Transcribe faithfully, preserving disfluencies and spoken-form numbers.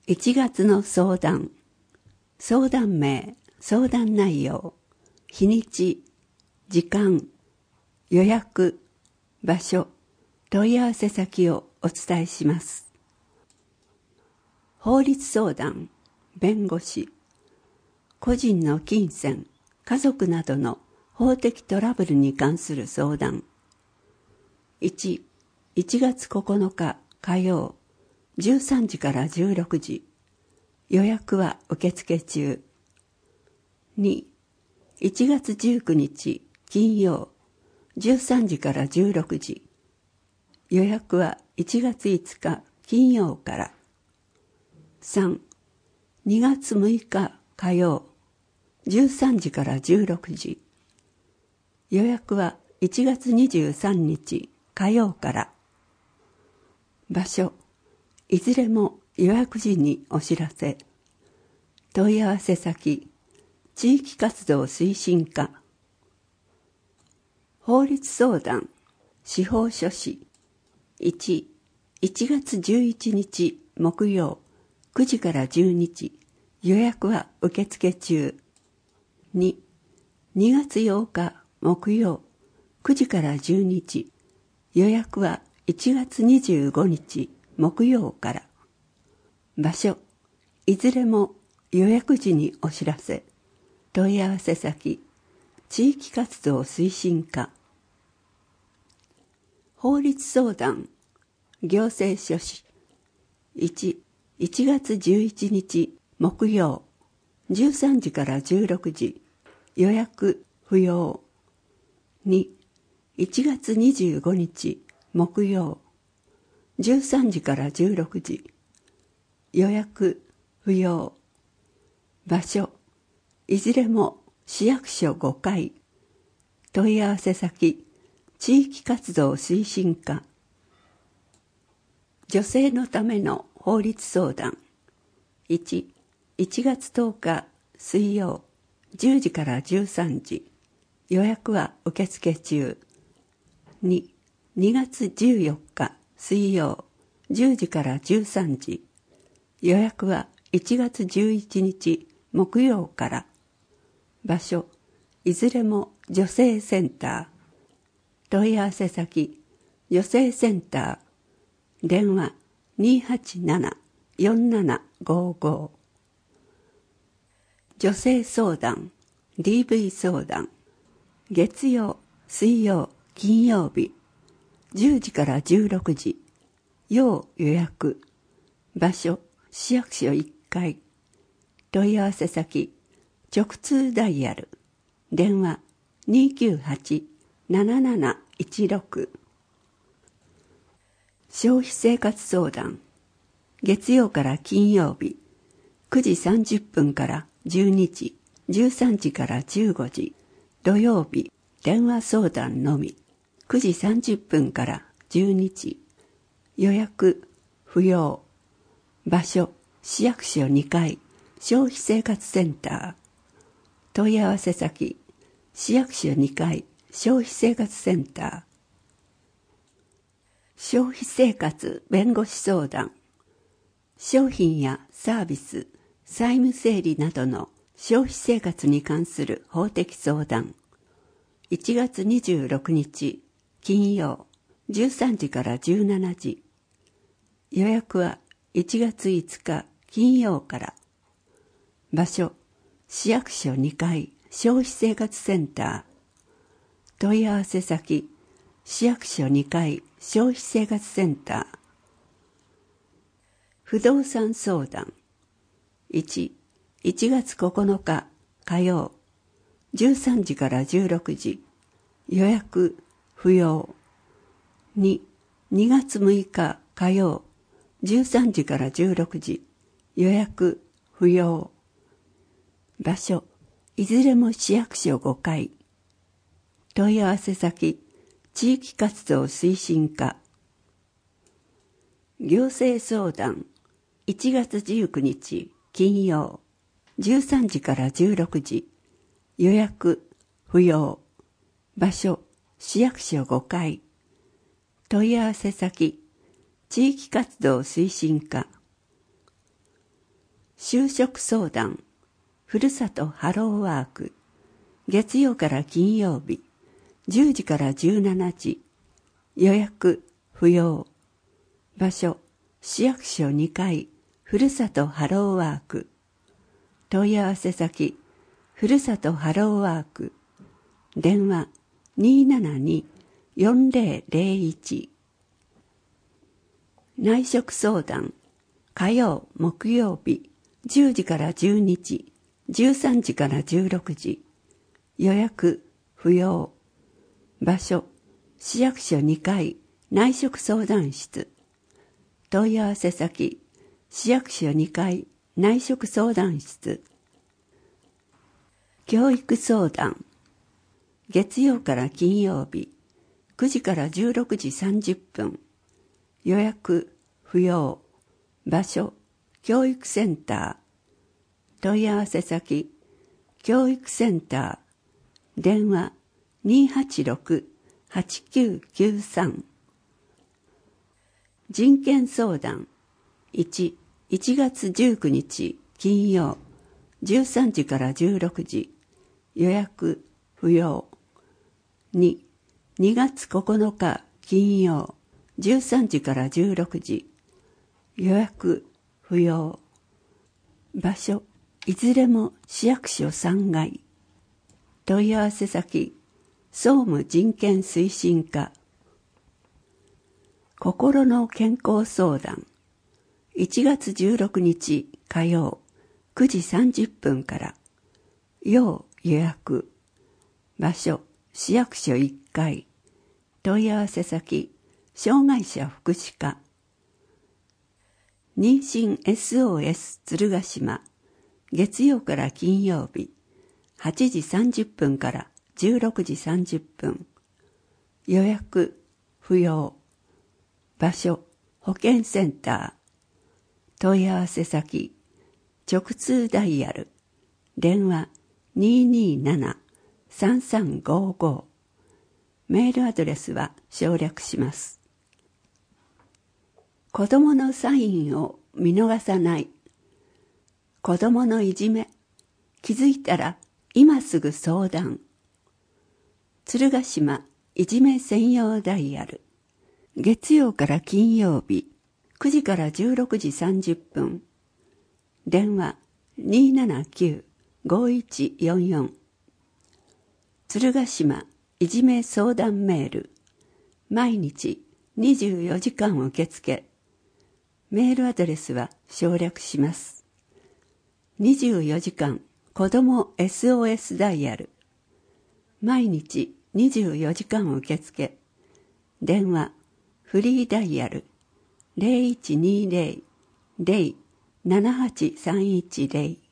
いちがつの相談。相談名、相談内容、日にち、時間、予約、場所、問い合わせ先をお伝えします。法律相談、弁護士、個人の金銭、家族などの法的トラブルに関する相談。いち、いちがつここのか火曜、じゅうさんじからじゅうろくじ、予約は受付中。に、いちがつじゅうくにち金曜、じゅうさんじからじゅうろくじ、予約はいちがついつか金曜から。さん、にがつむいか火曜、じゅうさんじからじゅうろくじ、予約はいちがつにじゅうさんにち火曜から。場所、いずれも予約時にお知らせ。問い合わせ先、地域活動推進課。法律相談、司法書士。いち、いちがつじゅういちにち木曜、くじからじゅうにじ、予約は受付中。に、にがつようか木曜、くじからじゅうにじ、予約はいちがつにじゅうごにち木曜から。場所、いずれも予約時にお知らせ。問い合わせ先、地域活動推進課。法律相談、行政書士。いち、いちがつじゅういちにち木曜、じゅうさんじからじゅうろくじ、予約不要。に、いちがつにじゅうごにち木曜、じゅうさんじからじゅうろくじ、予約不要。場所、いずれも市役所ごかい。問い合わせ先、地域活動推進課。女性のための法律相談。いち、いちがつとおか水曜、じゅうじからじゅうさんじ、予約は受付中。に、にがつじゅうよっか水曜、じゅうじからじゅうさんじ、予約はいちがつじゅういちにち木曜から。場所、いずれも女性センター。問い合わせ先、女性センター。電話 にーはちなな よんななごご。女性相談、ディーブイ 相談。月曜、水曜、金曜日、じゅうじからじゅうろくじ、要予約。場所、市役所いっかい。問い合わせ先、直通ダイヤル。電話 にーきゅうはち なななないちろく。消費生活相談。月曜から金曜日、くじさんじゅっぷんからじゅうにじ、じゅうさんじからじゅうごじ。土曜日、電話相談のみ、くじさんじゅっぷんからじゅうにじ。予約不要。場所、市役所にかい、消費生活センター。問い合わせ先、市役所にかい、消費生活センター。消費生活弁護士相談。商品やサービス、債務整理などの消費生活に関する法的相談。いちがつにじゅうろくにち金曜、じゅうさんじからじゅうしちじ。予約はいちがついつか金曜から。場所、市役所にかい、消費生活センター。問い合わせ先、市役所にかい、消費生活センター。不動産相談。いち、いちがつここのか火曜、じゅうさんじからじゅうろくじ、予約不要。に、にがつむいか火曜、じゅうさんじからじゅうろくじ、予約不要。場所、いずれも市役所ごかい。問い合わせ先、地域活動推進課。行政相談。いちがつじゅうくにち金曜、じゅうさんじからじゅうろくじ、予約不要。場所、市役所ごかい。問い合わせ先、地域活動推進課。 就職相談、ふるさとハローワーク、月曜から金曜日、じゅうじからじゅうしちじ、予約不要。場所、市役所にかい、ふるさとハローワーク。問い合わせ先、ふるさとハローワーク。電話 にーななにーよんぜろぜろいち。内職相談、火曜、木曜日、じゅうじからじゅうにじ、じゅうさんじからじゅうろくじ。予約不要。場所、市役所にかい、内職相談室。問い合わせ先、市役所にかい、内職相談室。教育相談、月曜から金曜日、くじからじゅうろくじさんじゅっぷん。予約不要。場所、教育センター。問い合わせ先、教育センター。電話 にーはちろくはちきゅうきゅうさん。人権相談、いち、いちがつじゅうくにち金曜、じゅうさんじからじゅうろくじ。予約不要。に、にがつここのか金曜、じゅうさんじからじゅうろくじ。予約不要。場所、いずれも市役所さんがい。問い合わせ先、総務人権推進課。心の健康相談、いちがつじゅうろくにち火曜、くじさんじゅっぷんから。要予約。場所、市役所いっかい。問い合わせ先、障害者福祉課。妊娠 エスオーエス 鶴ヶ島、月曜から金曜日、はちじさんじゅっぷんからじゅうろくじさんじゅっぷん。予約不要。場所、保健センター。問い合わせ先、直通ダイヤル。電話 にーにーななさんさんごご。メールアドレスは省略します。子どものサインを見逃さない。子どものいじめ、気づいたら今すぐ相談。鶴ヶ島いじめ専用ダイヤル。月曜から金曜日、くじからじゅうろくじさんじゅっぷん。電話 にーななきゅうごいちよんよん。鶴ヶ島いじめ相談メール。毎日にじゅうよじかん受付。メールアドレスは省略します。にじゅうよじかん子ども エスオーエス ダイヤル。毎日にじゅうよじかん受付。電話フリーダイヤル ゼロいちにーぜろ ゼロ ななはちさんいちゼロ。